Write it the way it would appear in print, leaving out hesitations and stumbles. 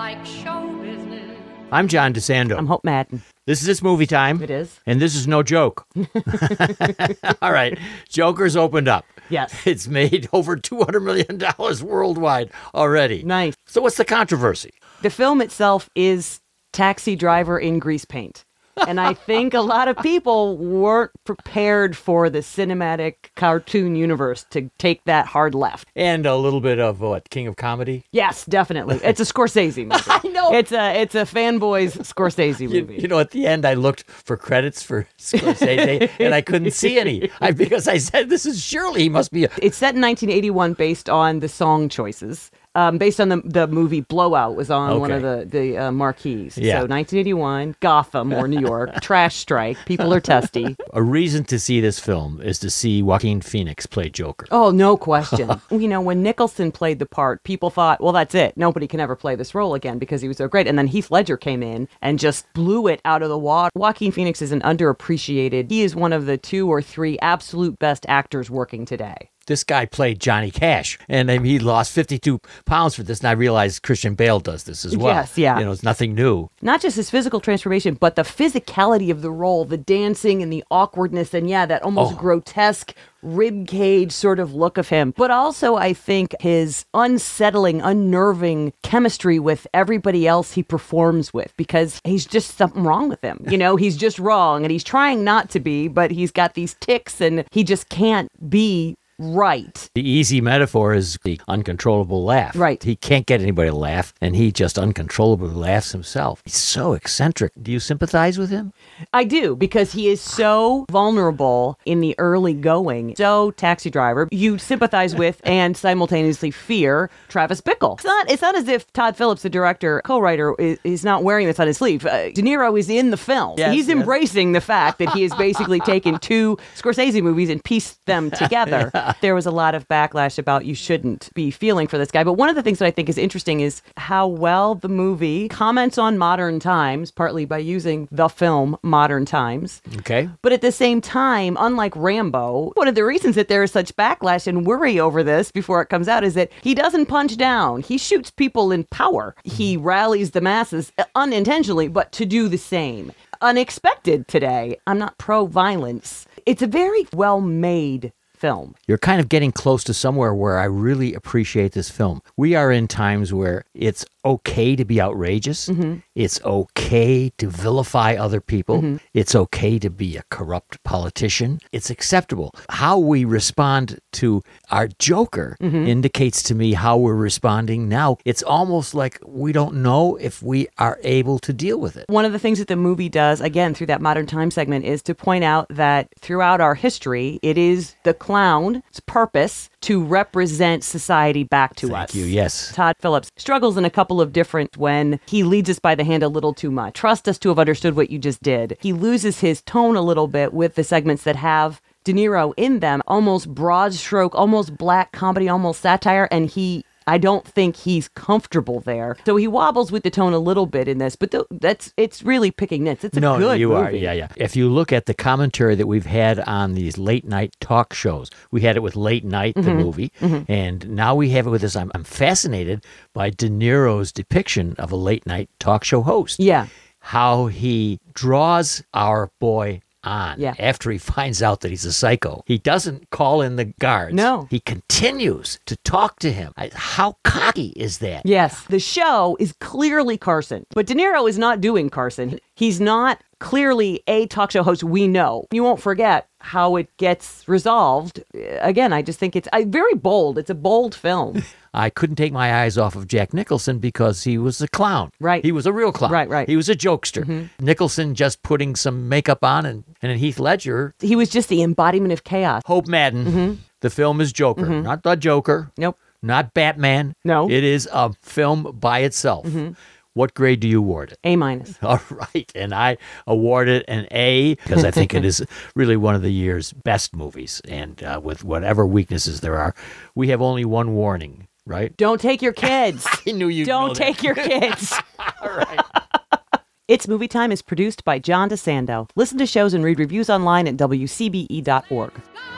like show business. I'm John DeSando. I'm Hope Madden. This is It's Movie Time. It is. And this is no joke. All right. Joker's opened up. Yes. It's made over $200 million worldwide already. Nice. So what's the controversy? The film itself is Taxi Driver in grease paint. And I think a lot of people weren't prepared for the cinematic cartoon universe to take that hard left. And a little bit of, what, King of Comedy? Yes, definitely. It's a Scorsese movie. I know. It's a fanboys Scorsese movie. You know, at the end, I looked for credits for Scorsese, and I couldn't see any. Because I said, surely he must be a... It's set in 1981 based on the song choices. Based on the movie Blowout was on one of the marquees. Yeah. So 1981, Gotham or New York, trash strike, people are testy. A reason to see this film is to see Joaquin Phoenix play Joker. Oh, no question. You know, when Nicholson played the part, people thought, well, that's it. Nobody can ever play this role again because he was so great. And then Heath Ledger came in and just blew it out of the water. Joaquin Phoenix is an underappreciated, he is one of the 2 or 3 absolute best actors working today. This guy played Johnny Cash, and he lost 52 pounds for this, and I realized Christian Bale does this as well. Yes, yeah. You know, it's nothing new. Not just his physical transformation, but the physicality of the role, the dancing and the awkwardness, and that almost grotesque rib cage sort of look of him. But also, I think his unsettling, unnerving chemistry with everybody else he performs with, because he's just something wrong with him. You know, he's just wrong, and he's trying not to be, but he's got these tics, and he just can't be right. The easy metaphor is the uncontrollable laugh. Right. He can't get anybody to laugh, and he just uncontrollably laughs himself. He's so eccentric. Do you sympathize with him? I do, because he is so vulnerable in the early going. So, Taxi Driver, you sympathize with and simultaneously fear Travis Bickle. It's not as if Todd Phillips, the director, co-writer, is not wearing this on his sleeve. De Niro is in the film. Yes, He's embracing the fact that he has basically taken 2 Scorsese movies and pieced them together. There was a lot of backlash about you shouldn't be feeling for this guy. But one of the things that I think is interesting is how well the movie comments on modern times, partly by using the film Modern Times. Okay. But at the same time, unlike Rambo, one of the reasons that there is such backlash and worry over this before it comes out is that he doesn't punch down. He shoots people in power. He rallies the masses unintentionally, but to do the same. Unexpected today. I'm not pro-violence. It's a very well-made film. You're kind of getting close to somewhere where I really appreciate this film. We are in times where it's okay to be outrageous. Mm-hmm. It's okay to vilify other people. Mm-hmm. It's okay to be a corrupt politician. It's acceptable. How we respond to our Joker indicates to me how we're responding now. It's almost like we don't know if we are able to deal with it. One of the things that the movie does, again, through that Modern Time segment, is to point out that throughout our history, it is the clown's purpose to represent society back to us. Thank you, yes. Todd Phillips struggles in a couple of different when he leads us by the hand a little too much. Trust us to have understood what you just did. He loses his tone a little bit with the segments that have De Niro in them, almost broad stroke, almost black comedy, almost satire, and I don't think he's comfortable there. So he wobbles with the tone a little bit in this, but it's really picking nits. It's a good movie. No, you are. Yeah. If you look at the commentary that we've had on these late night talk shows, we had it with Late Night, the movie, and now we have it with this. I'm fascinated by De Niro's depiction of a late night talk show host. Yeah. How he draws our boy on after he finds out that he's a psycho. He doesn't call in the guards. No. He continues to talk to him. How cocky is that? Yes. The show is clearly Carson, but De Niro is not doing Carson. He's not clearly a talk show host we know. You won't forget how it gets resolved. Again, I just think it's very bold. It's a bold film. I couldn't take my eyes off of Jack Nicholson because he was a clown. Right. He was a real clown. Right. He was a jokester. Nicholson just putting some makeup on, and in Heath Ledger. He was just the embodiment of chaos. Hope Madden. The film is Joker. Not the Joker. Nope. Not Batman. No. It is a film by itself. What grade do you award it? A-. All right. And I award it an A because I think it is really one of the year's best movies. And with whatever weaknesses there are, we have only one warning, right? Don't take your kids. I knew you'd Don't know that. take your kids. All right. It's Movie Time is produced by John DeSando. Listen to shows and read reviews online at WCBE.org.